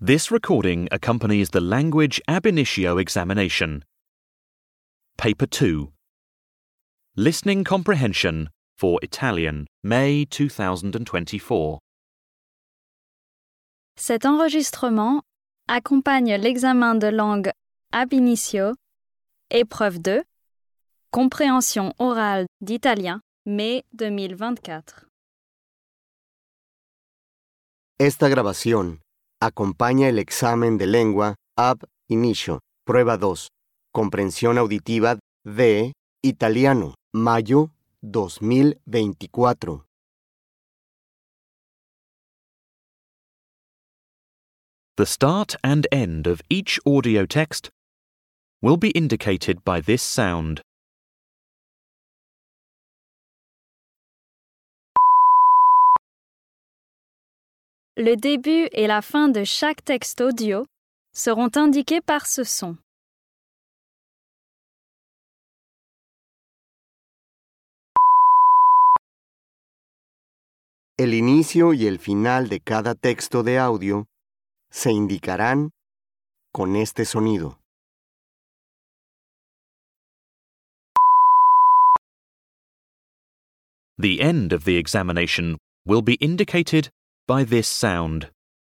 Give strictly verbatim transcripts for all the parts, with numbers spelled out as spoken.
This recording accompanies the Language Ab Initio examination. Paper two. Listening Comprehension for Italian, May two thousand twenty-four. Cet enregistrement accompagne l'examen de langue ab initio, épreuve deux, compréhension orale d'italien, mai deux mille vingt-quatre. Esta grabación acompaña el examen de lengua ab initio, prueba dos, comprensión auditiva de italiano, mayo dos mil veinticuatro. The start and end of each audio text will be indicated by this sound. Le début et la fin de chaque texte audio seront indiqués par ce son. El inicio y el final de cada texto de audio se indicarán con este sonido. The end of the examination will be indicated by this sound.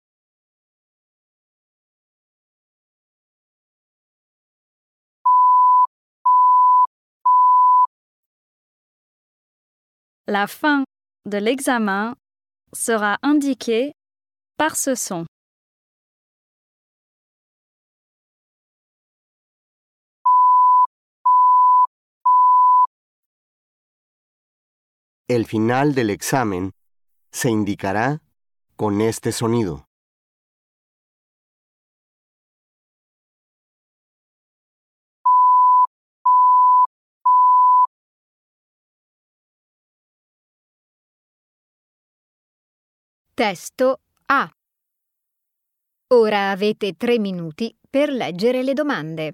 La fin de l'examen sera indiquée par ce son. El final del examen se indicará con este sonido. Testo A. Ora avete tre minuti per leggere le domande.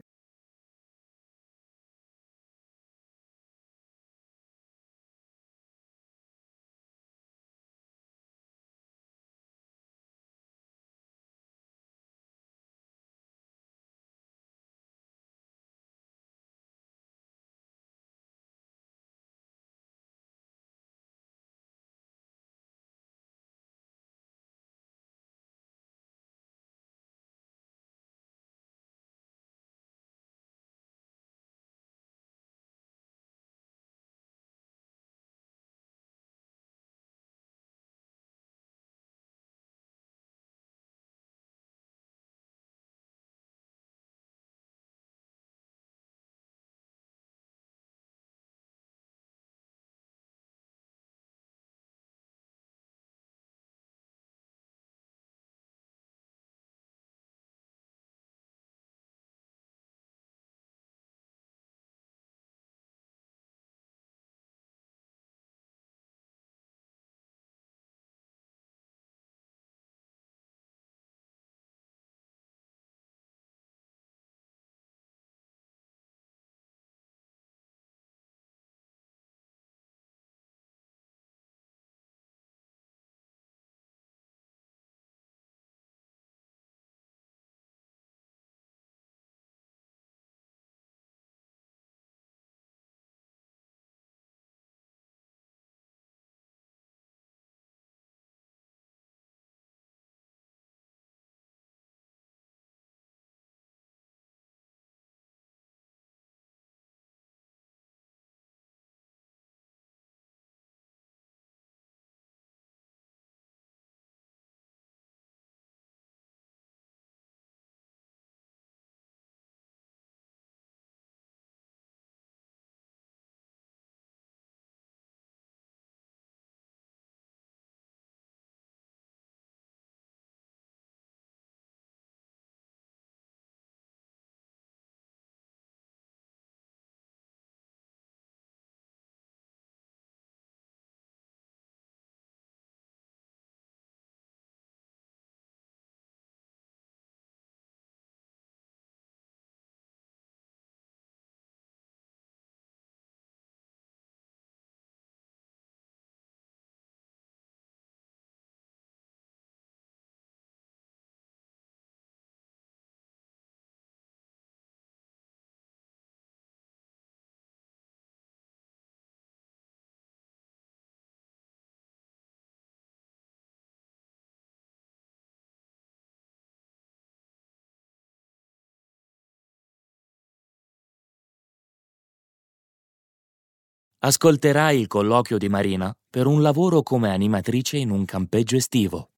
Ascolterai il colloquio di Marina per un lavoro come animatrice in un campeggio estivo.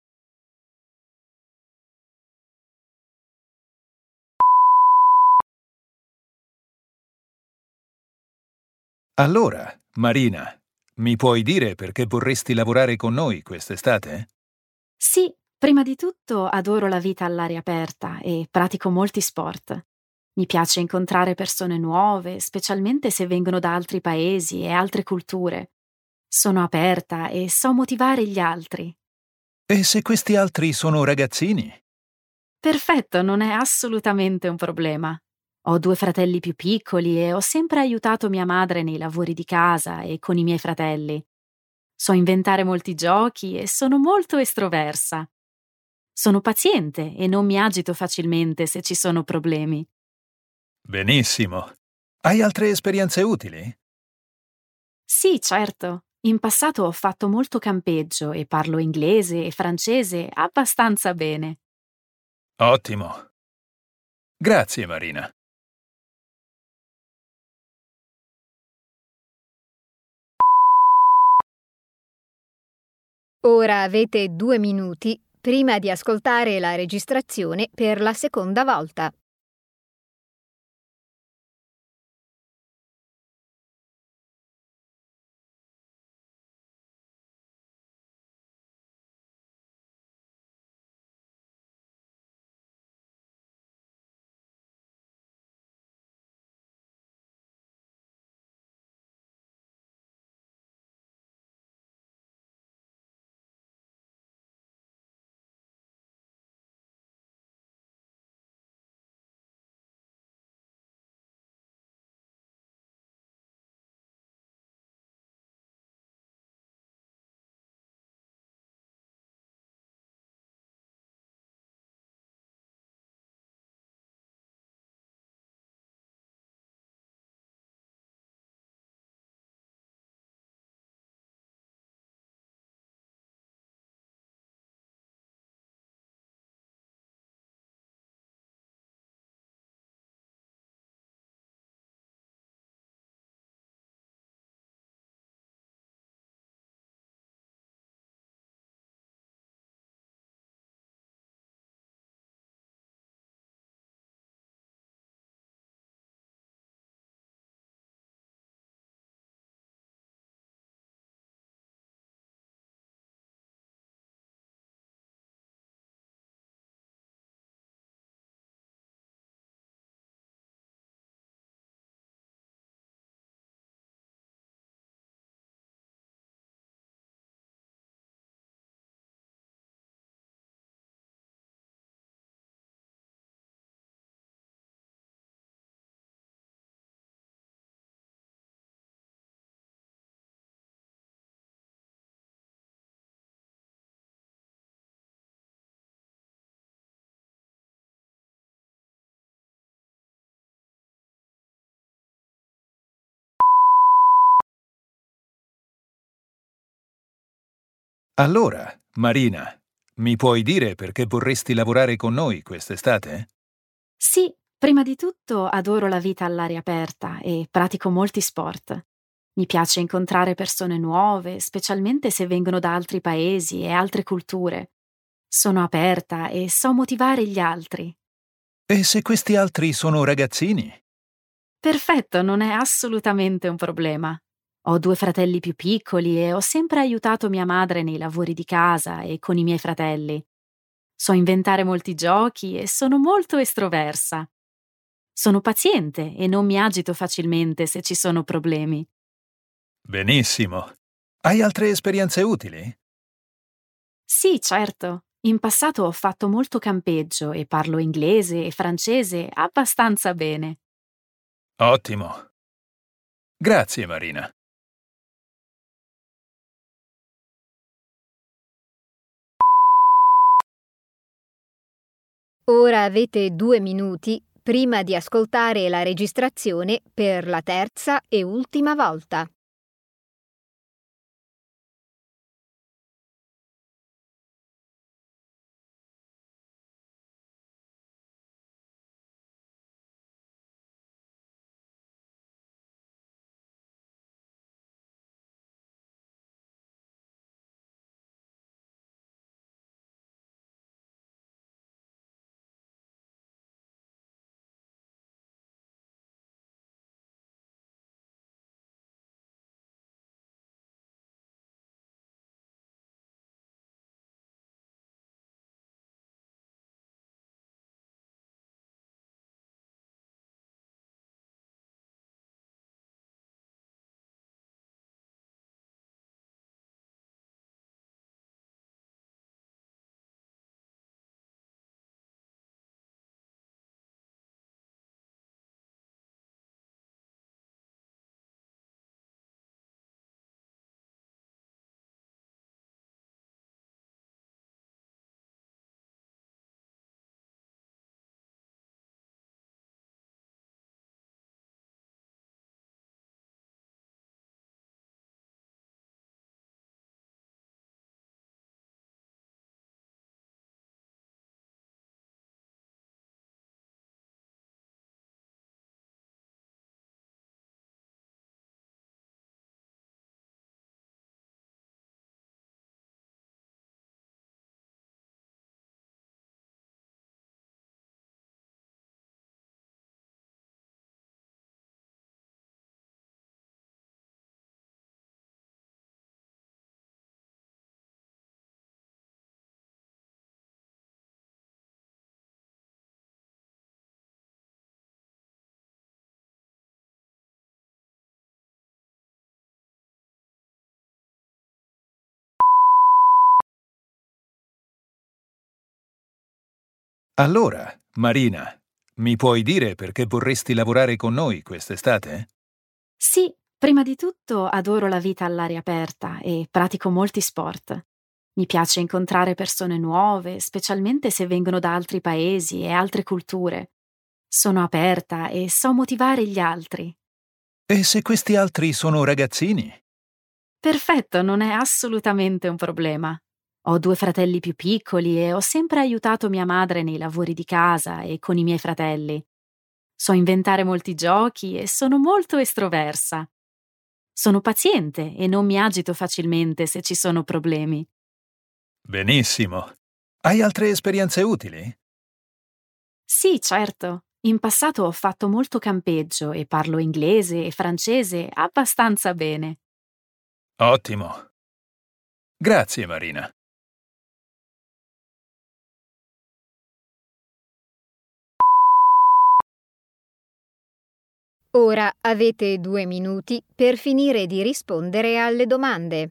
Allora, Marina, mi puoi dire perché vorresti lavorare con noi quest'estate? Sì, prima di tutto adoro la vita all'aria aperta e pratico molti sport. Mi piace incontrare persone nuove, specialmente se vengono da altri paesi e altre culture. Sono aperta e so motivare gli altri. E se questi altri sono ragazzini? Perfetto, non è assolutamente un problema. Ho due fratelli più piccoli e ho sempre aiutato mia madre nei lavori di casa e con i miei fratelli. So inventare molti giochi e sono molto estroversa. Sono paziente e non mi agito facilmente se ci sono problemi. Benissimo. Hai altre esperienze utili? Sì, certo. In passato ho fatto molto campeggio e parlo inglese e francese abbastanza bene. Ottimo. Grazie, Marina. Ora avete due minuti prima di ascoltare la registrazione per la seconda volta. Allora, Marina, mi puoi dire perché vorresti lavorare con noi quest'estate? Sì, prima di tutto adoro la vita all'aria aperta e pratico molti sport. Mi piace incontrare persone nuove, specialmente se vengono da altri paesi e altre culture. Sono aperta e so motivare gli altri. E se questi altri sono ragazzini? Perfetto, non è assolutamente un problema. Ho due fratelli più piccoli e ho sempre aiutato mia madre nei lavori di casa e con i miei fratelli. So inventare molti giochi e sono molto estroversa. Sono paziente e non mi agito facilmente se ci sono problemi. Benissimo. Hai altre esperienze utili? Sì, certo. In passato ho fatto molto campeggio e parlo inglese e francese abbastanza bene. Ottimo. Grazie, Marina. Ora avete due minuti prima di ascoltare la registrazione per la terza e ultima volta. Allora, Marina, mi puoi dire perché vorresti lavorare con noi quest'estate? Sì, prima di tutto adoro la vita all'aria aperta e pratico molti sport. Mi piace incontrare persone nuove, specialmente se vengono da altri paesi e altre culture. Sono aperta e so motivare gli altri. E se questi altri sono ragazzini? Perfetto, non è assolutamente un problema. Ho due fratelli più piccoli e ho sempre aiutato mia madre nei lavori di casa e con i miei fratelli. So inventare molti giochi e sono molto estroversa. Sono paziente e non mi agito facilmente se ci sono problemi. Benissimo. Hai altre esperienze utili? Sì, certo. In passato ho fatto molto campeggio e parlo inglese e francese abbastanza bene. Ottimo. Grazie, Marina. Ora avete due minuti per finire di rispondere alle domande.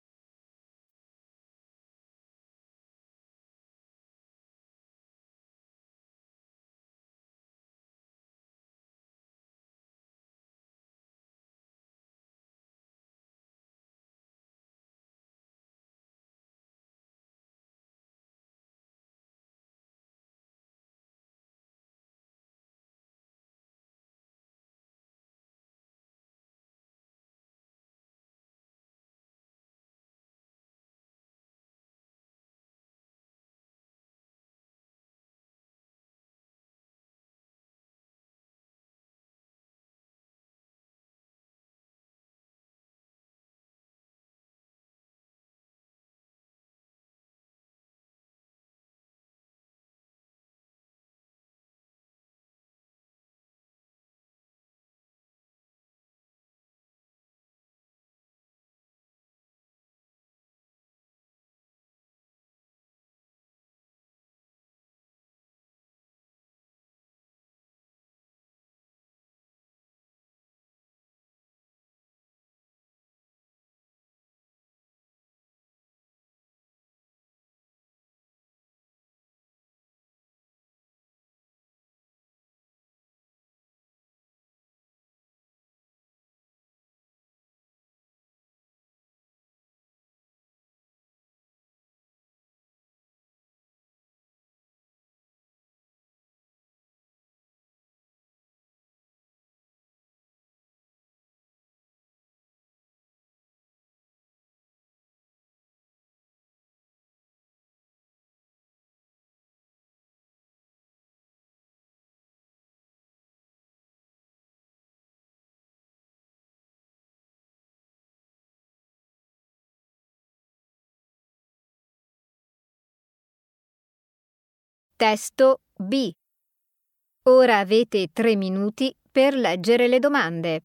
Testo B. Ora avete tre minuti per leggere le domande.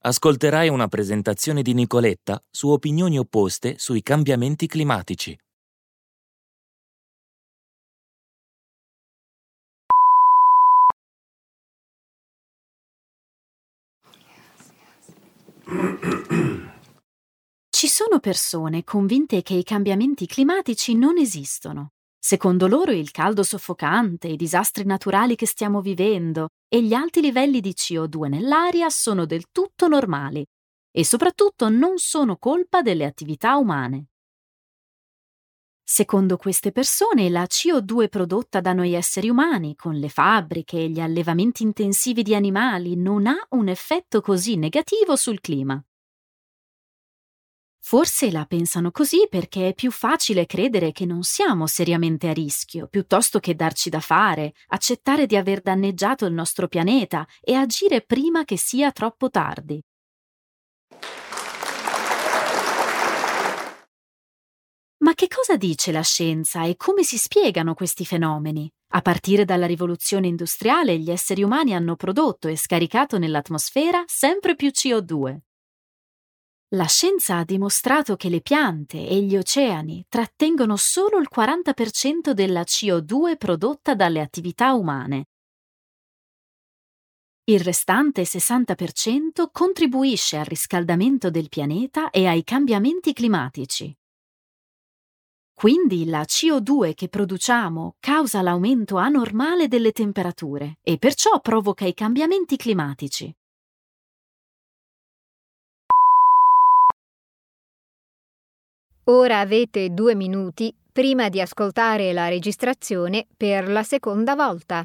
ascolterai una presentazione di Nicoletta su opinioni opposte sui cambiamenti climatici. Ci sono persone convinte che i cambiamenti climatici non esistono. Secondo loro il caldo soffocante, i disastri naturali che stiamo vivendo e gli alti livelli di C O due nell'aria sono del tutto normali e soprattutto non sono colpa delle attività umane. Secondo queste persone la C O due prodotta da noi esseri umani con le fabbriche e gli allevamenti intensivi di animali non ha un effetto così negativo sul clima. Forse la pensano così perché è più facile credere che non siamo seriamente a rischio, piuttosto che darci da fare, accettare di aver danneggiato il nostro pianeta e agire prima che sia troppo tardi. Ma che cosa dice la scienza e come si spiegano questi fenomeni? A partire dalla rivoluzione industriale, gli esseri umani hanno prodotto e scaricato nell'atmosfera sempre più C O due. La scienza ha dimostrato che le piante e gli oceani trattengono solo il quaranta per cento della C O due prodotta dalle attività umane. Il restante sessanta per cento contribuisce al riscaldamento del pianeta e ai cambiamenti climatici. Quindi la C O due che produciamo causa l'aumento anormale delle temperature e perciò provoca i cambiamenti climatici. Ora avete due minuti prima di ascoltare la registrazione per la seconda volta.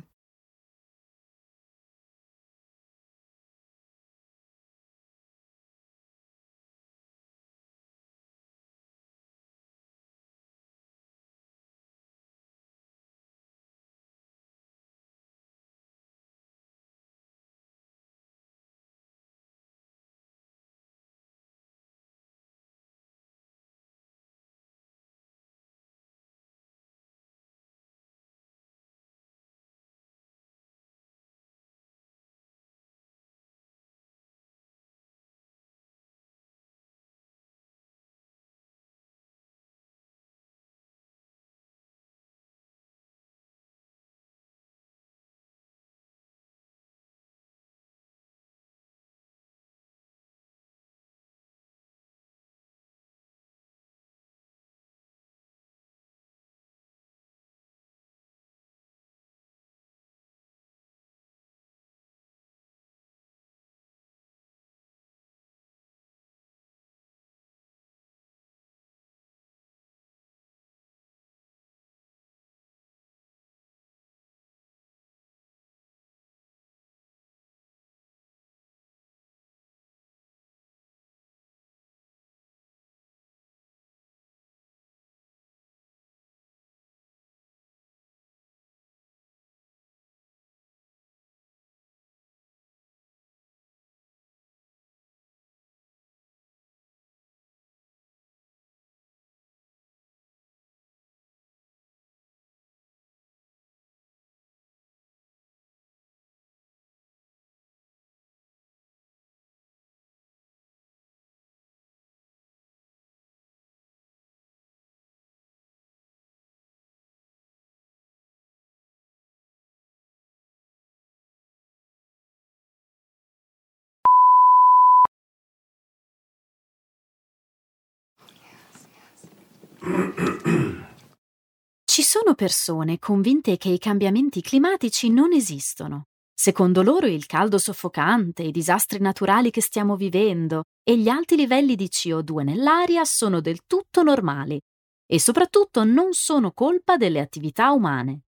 Ci sono persone convinte che i cambiamenti climatici non esistono. Secondo loro il caldo soffocante, i disastri naturali che stiamo vivendo e gli alti livelli di C O due nell'aria sono del tutto normali e soprattutto non sono colpa delle attività umane.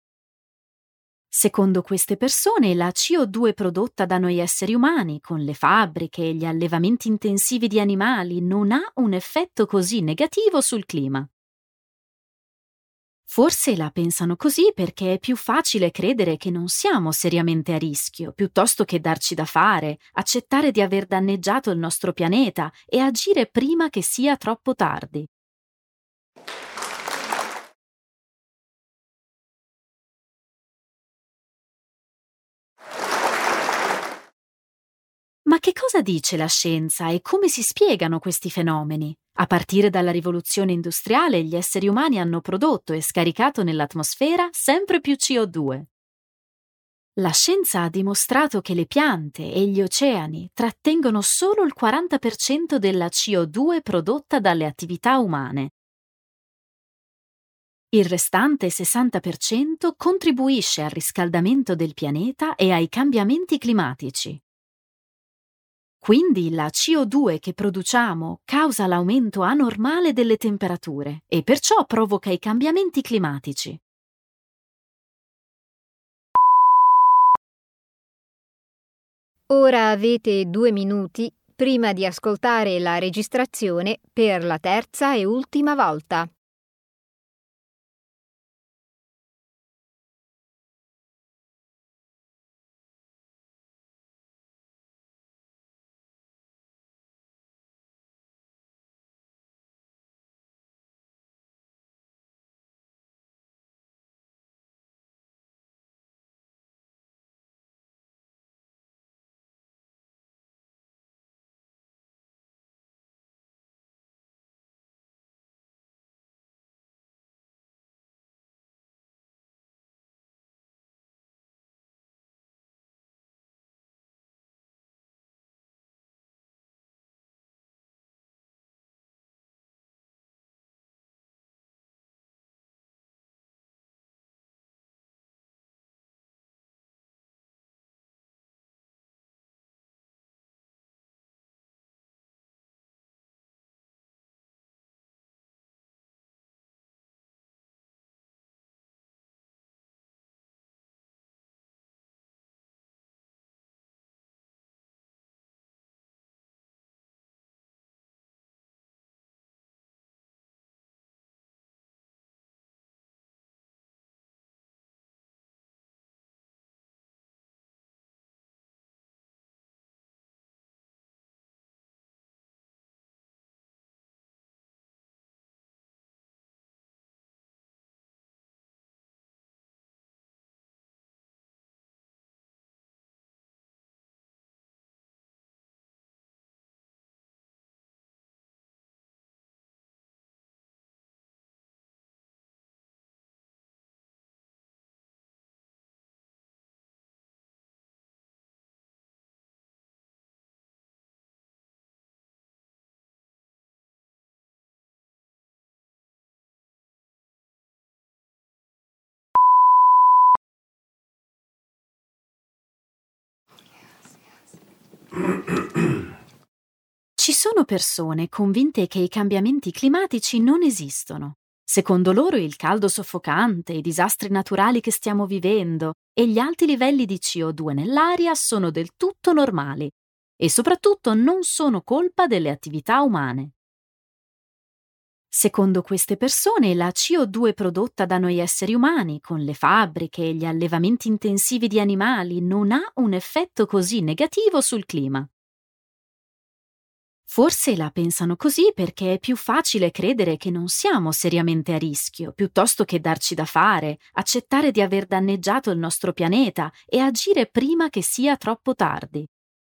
Secondo queste persone la C O due prodotta da noi esseri umani con le fabbriche e gli allevamenti intensivi di animali non ha un effetto così negativo sul clima. Forse la pensano così perché è più facile credere che non siamo seriamente a rischio, piuttosto che darci da fare, accettare di aver danneggiato il nostro pianeta e agire prima che sia troppo tardi. Ma Ma che cosa dice la scienza e come si spiegano questi fenomeni? A partire dalla rivoluzione industriale, gli esseri umani hanno prodotto e scaricato nell'atmosfera sempre più C O due. La scienza ha dimostrato che le piante e gli oceani trattengono solo il quaranta per cento della C O due prodotta dalle attività umane. Il restante sessanta per cento contribuisce al riscaldamento del pianeta e ai cambiamenti climatici. Quindi la C O due che produciamo causa l'aumento anormale delle temperature e perciò provoca i cambiamenti climatici. Ora avete due minuti prima di ascoltare la registrazione per la terza e ultima volta. Ci sono persone convinte che i cambiamenti climatici non esistono. Secondo loro il caldo soffocante, i disastri naturali che stiamo vivendo e gli alti livelli di C O due nell'aria sono del tutto normali e soprattutto non sono colpa delle attività umane. Secondo queste persone, la C O due prodotta da noi esseri umani, con le fabbriche e gli allevamenti intensivi di animali, non ha un effetto così negativo sul clima. Forse la pensano così perché è più facile credere che non siamo seriamente a rischio, piuttosto che darci da fare, accettare di aver danneggiato il nostro pianeta e agire prima che sia troppo tardi.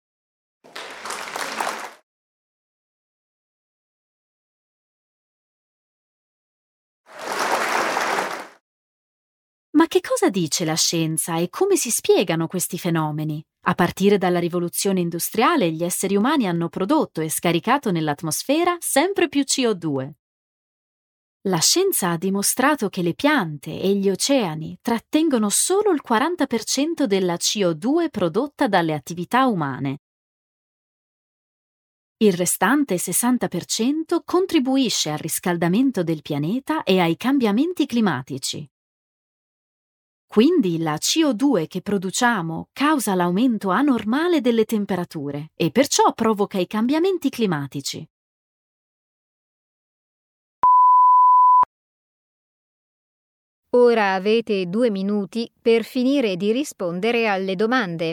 Ma che cosa dice la scienza e come si spiegano questi fenomeni? A partire dalla rivoluzione industriale, gli esseri umani hanno prodotto e scaricato nell'atmosfera sempre più C O due. La scienza ha dimostrato che le piante e gli oceani trattengono solo il quaranta per cento della C O due prodotta dalle attività umane. Il restante sessanta per cento contribuisce al riscaldamento del pianeta e ai cambiamenti climatici. Quindi la C O due che produciamo causa l'aumento anormale delle temperature e perciò provoca i cambiamenti climatici. Ora avete due minuti per finire di rispondere alle domande.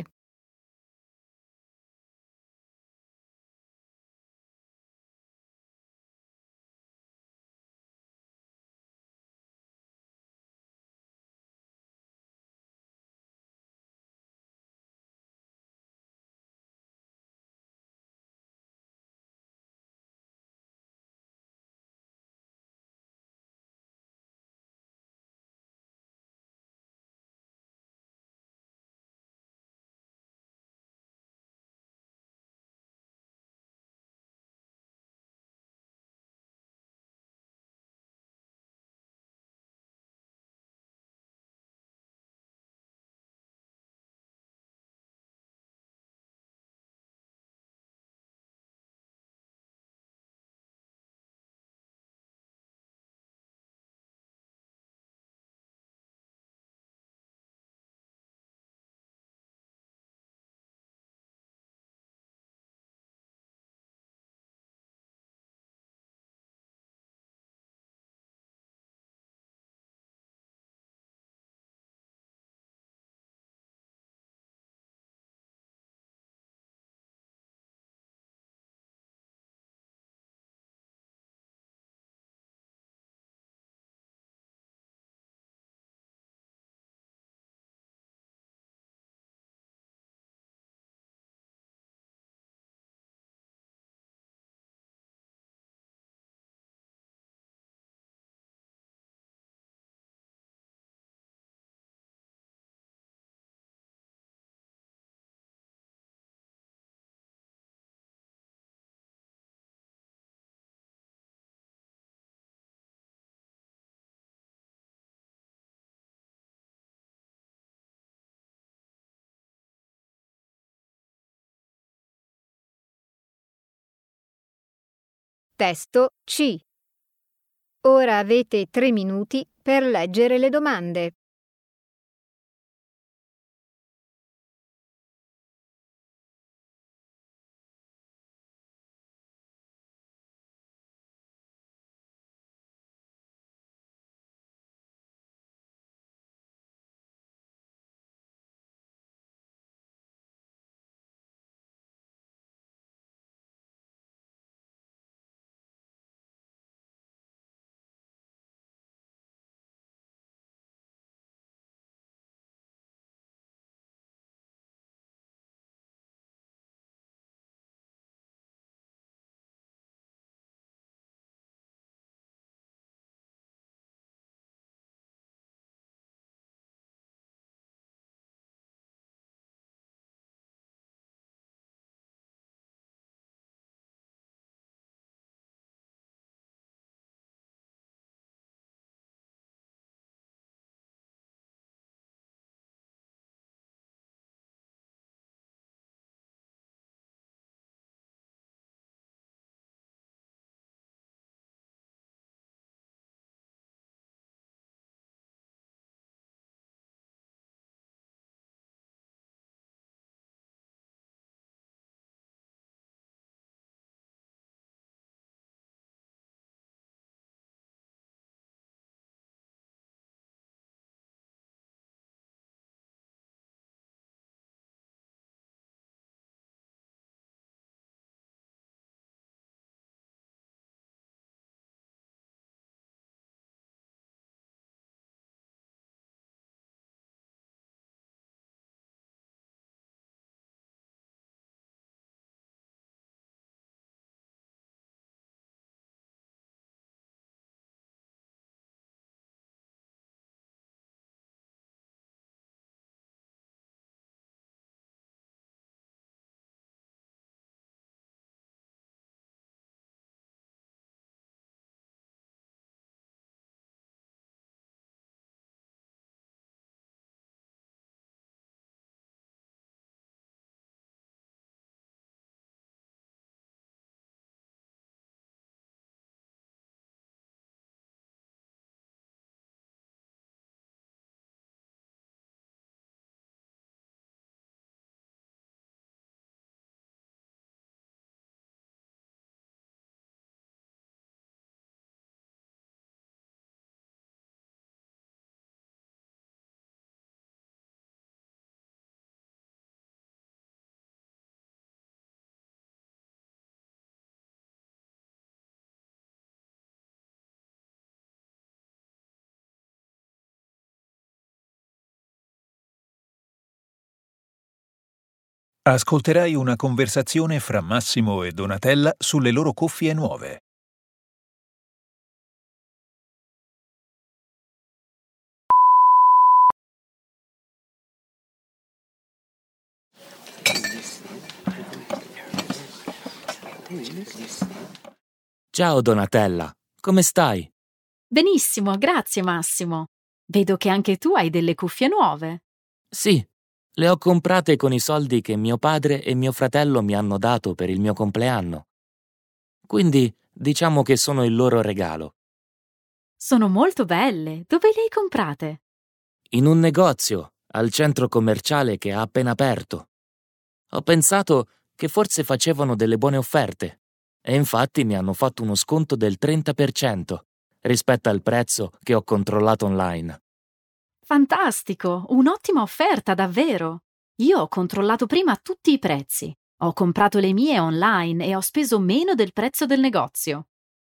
Testo C. Ora avete tre minuti per leggere le domande. Ascolterai una conversazione fra Massimo e Donatella sulle loro cuffie nuove. Ciao Donatella, come stai? Benissimo, grazie Massimo. Vedo che anche tu hai delle cuffie nuove. Sì, le ho comprate con i soldi che mio padre e mio fratello mi hanno dato per il mio compleanno. Quindi diciamo che sono il loro regalo. Sono molto belle. Dove le hai comprate? In un negozio, al centro commerciale che ha appena aperto. Ho pensato che forse facevano delle buone offerte e infatti mi hanno fatto uno sconto del trenta per cento rispetto al prezzo che ho controllato online. Fantastico, un'ottima offerta davvero. Io ho controllato prima tutti i prezzi. Ho comprato le mie online e ho speso meno del prezzo del negozio.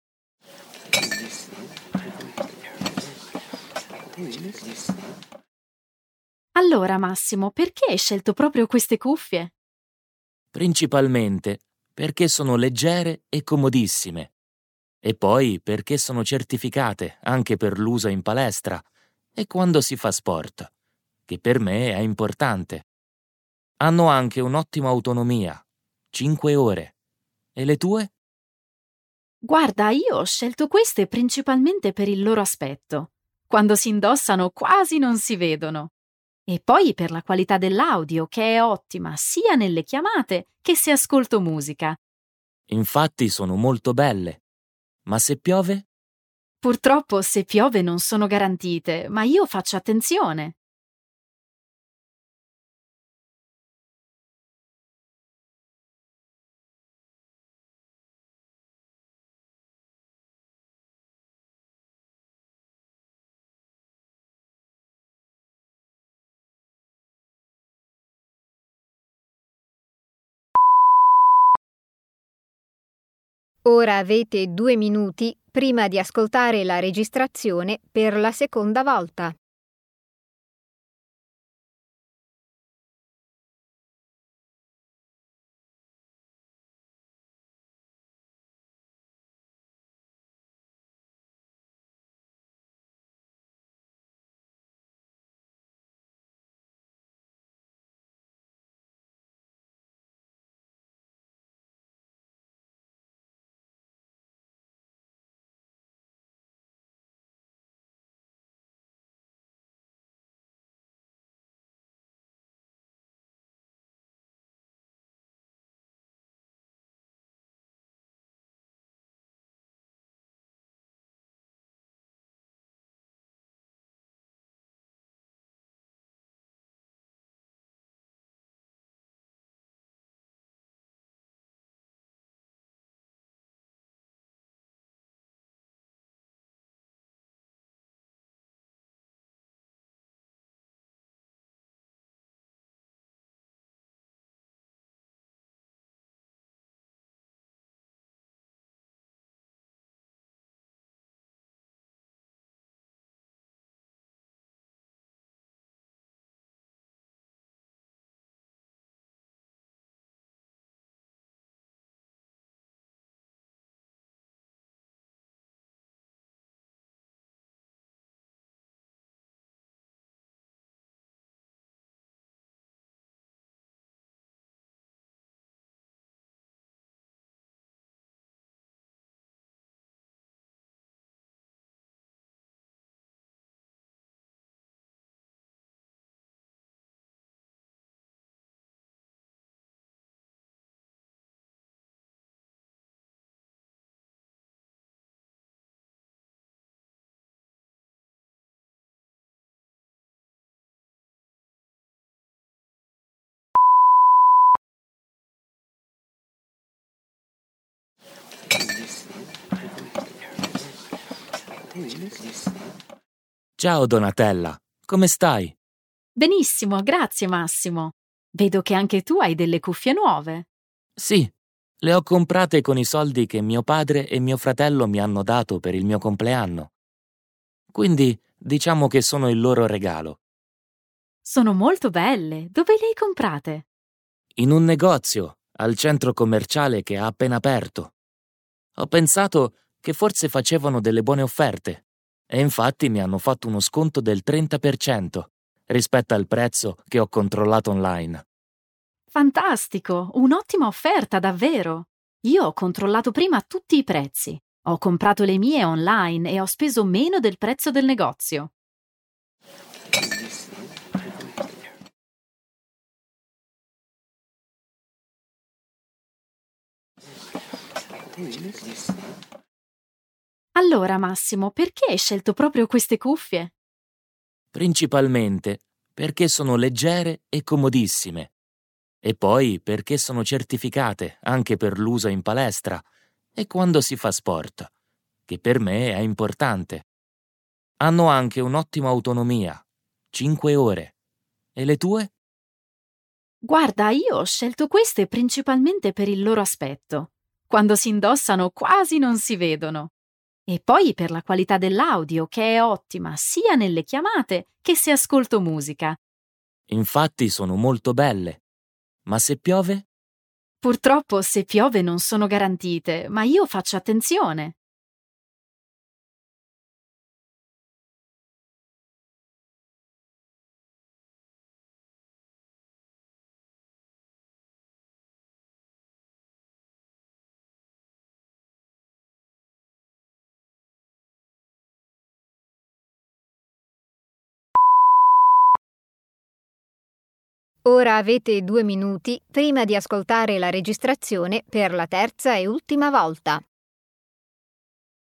Allora Massimo, perché hai scelto proprio queste cuffie? Principalmente perché sono leggere e comodissime. E poi perché sono certificate anche per l'uso in palestra e quando si fa sport, che per me è importante. Hanno anche un'ottima autonomia, cinque ore. E le tue? Guarda, io ho scelto queste principalmente per il loro aspetto. Quando si indossano quasi non si vedono. E poi per la qualità dell'audio, che è ottima sia nelle chiamate che se ascolto musica. Infatti sono molto belle Ma se piove? Purtroppo se piove non sono garantite, ma io faccio attenzione. Ora avete due minuti prima di ascoltare la registrazione per la seconda volta. Ciao Donatella, come stai? Benissimo, grazie Massimo. Vedo che anche tu hai delle cuffie nuove. Sì, le ho comprate con i soldi che mio padre e mio fratello mi hanno dato per il mio compleanno. Quindi diciamo che sono il loro regalo. Sono molto belle. Dove le hai comprate? In un negozio, al centro commerciale che ha appena aperto. Ho pensato che forse facevano delle buone offerte e infatti mi hanno fatto uno sconto del trenta per cento rispetto al prezzo che ho controllato online. Fantastico, un'ottima offerta davvero. Io ho controllato prima tutti i prezzi. Ho comprato le mie online e ho speso meno del prezzo del negozio. Allora, Massimo, perché hai scelto proprio queste cuffie? Principalmente perché sono leggere e comodissime. E poi perché sono certificate anche per l'uso in palestra e quando si fa sport, che per me è importante. Hanno anche un'ottima autonomia, cinque ore. E le tue? Guarda, io ho scelto queste principalmente per il loro aspetto. Quando si indossano quasi non si vedono. E poi per la qualità dell'audio, che è ottima sia nelle chiamate che se ascolto musica. Infatti sono molto belle. Ma se piove? Purtroppo se piove non sono garantite, ma io faccio attenzione. Ora avete due minuti prima di ascoltare la registrazione per la terza e ultima volta.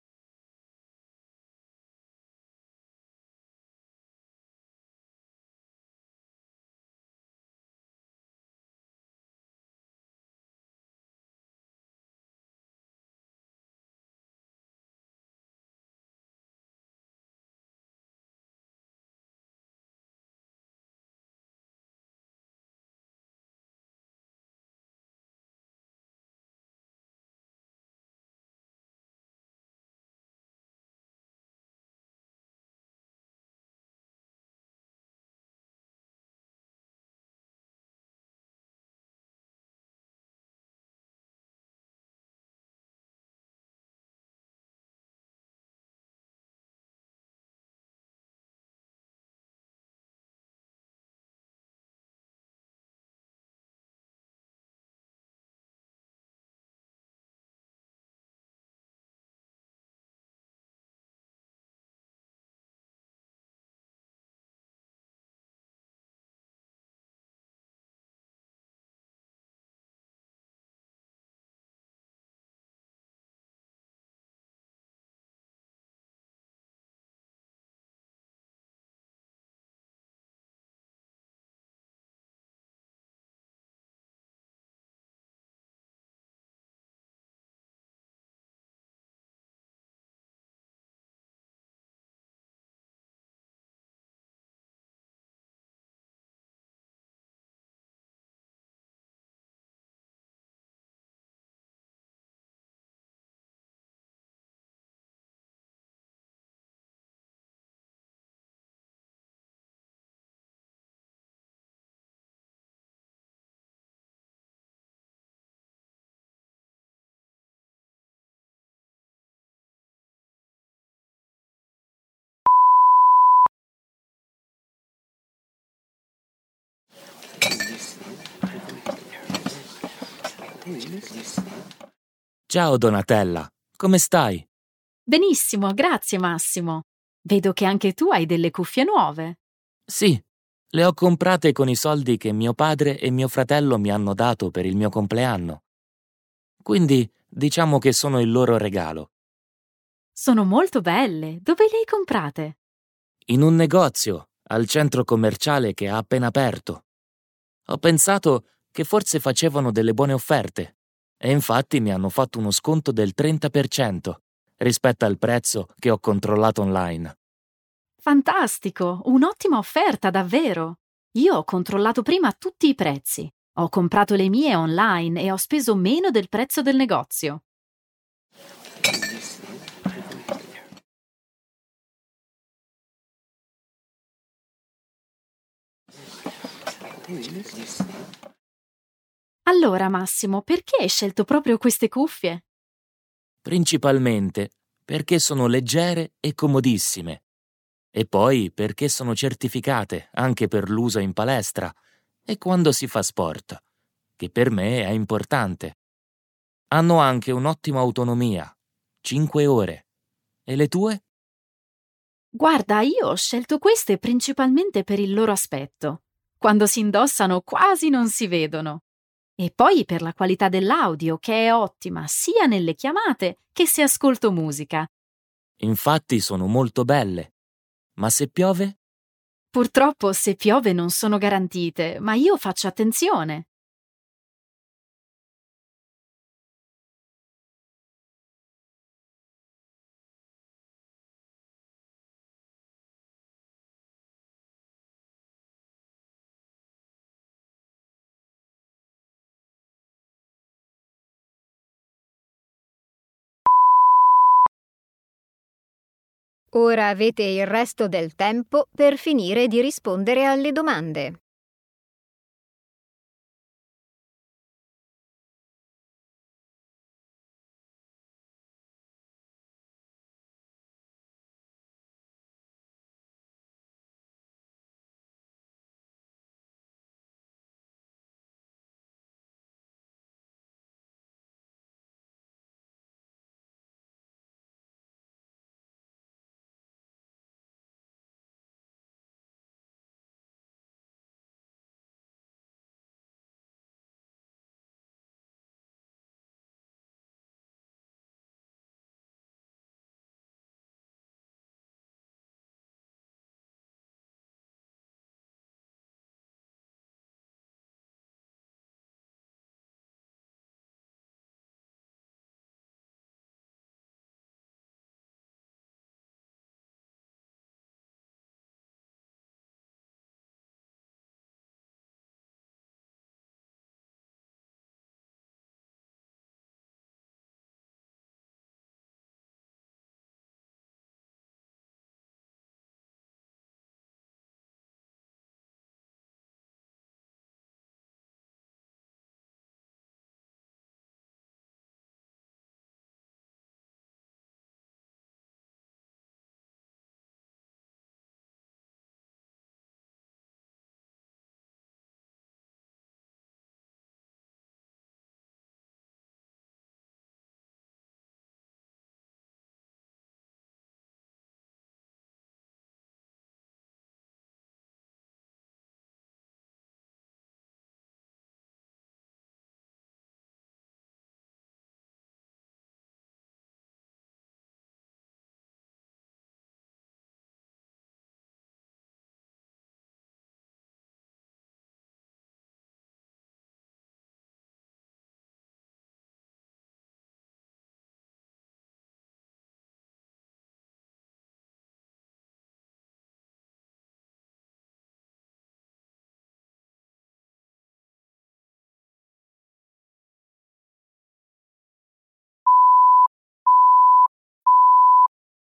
Ciao Donatella, come stai? Benissimo, grazie Massimo. Vedo che anche tu hai delle cuffie nuove. Sì, le ho comprate con i soldi che mio padre e mio fratello mi hanno dato per il mio compleanno. Quindi diciamo che sono il loro regalo. Sono molto belle. Dove le hai comprate? In un negozio, al centro commerciale che ha appena aperto. Ho pensato che forse facevano delle buone offerte e infatti mi hanno fatto uno sconto del trenta per cento rispetto al prezzo che ho controllato online. Fantastico, un'ottima offerta davvero. Io ho controllato prima tutti i prezzi. Ho comprato le mie online e ho speso meno del prezzo del negozio. Allora, Massimo, perché hai scelto proprio queste cuffie? Principalmente perché sono leggere e comodissime. E poi perché sono certificate anche per l'uso in palestra e quando si fa sport, che per me è importante. Hanno anche un'ottima autonomia, cinque ore. E le tue? Guarda, io ho scelto queste principalmente per il loro aspetto. Quando si indossano quasi non si vedono. E poi per la qualità dell'audio, che è ottima sia nelle chiamate che se ascolto musica. Infatti sono molto belle. Ma se piove? Purtroppo se piove non sono garantite, ma io faccio attenzione. Ora avete il resto del tempo per finire di rispondere alle domande.